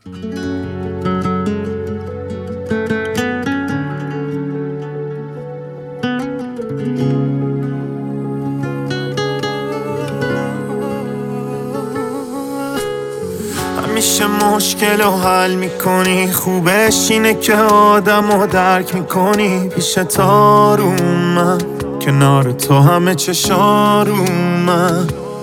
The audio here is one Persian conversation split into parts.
همیشه مشکل رو حل میکنی، خوبش اینه که آدم رو درک میکنی. پیشت آرومم، کنار تو همه چشارومم.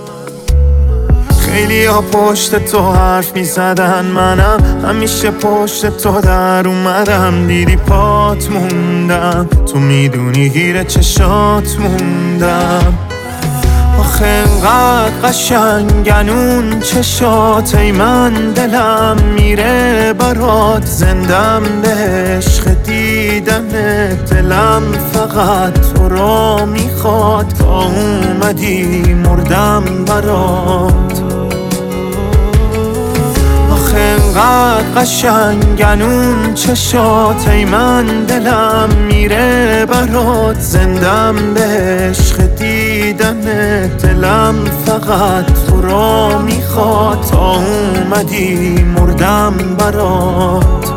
خیلی ها پشت تو حرف میزدن، منم همیشه پشت تو در اومدم. دیدی پات موندم، تو میدونی گیر چشات موندم. آخه انقدر قشنگن اون چشات، ای من دلم میره برات. زندم به عشق دیدنت، دلم فقط تو را میخواد. تا اومدی مردم برات. آخه انقدر قشنگن اون چشات، ای من دلم میره برات. زندم به عشق دیدنت، دلم فقط تو را میخواد. تا اومدی مردم برات.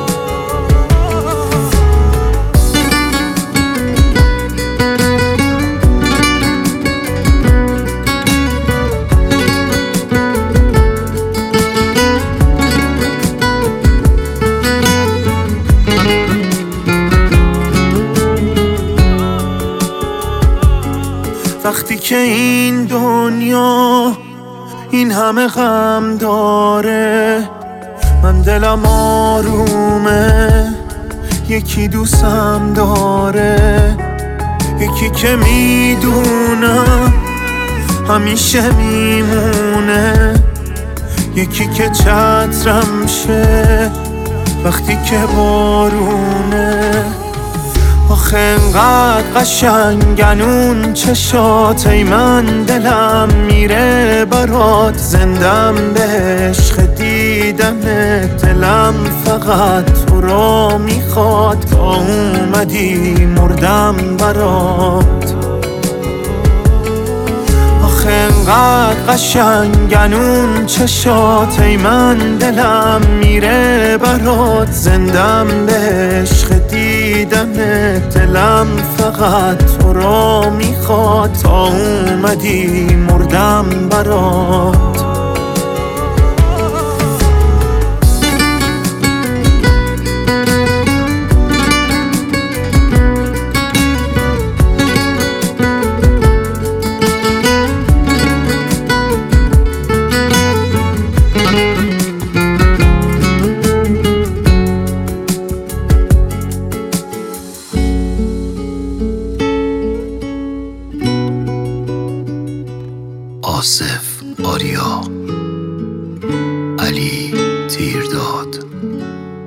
وقتی که این دنیا این همه غم داره، من دلم آرومه. یکی دوستم داره، یکی که میدونم همیشه میمونه. یکی که چترم شه وقتی که بارونه. آخه انقدر قشنگن اون چشات، ای من دلم میره برات. زندم به عشق دیدنت، دلم فقط تو را میخواد. تا اومدی مردم برات. آخه انقدر قشنگن اون چشات، ای من دلم میره برات. زندم به عشق دیدنت، دلم فقط تو را میخواد. تا اومدی مردم برات. آصف آریا، علی تیرداد.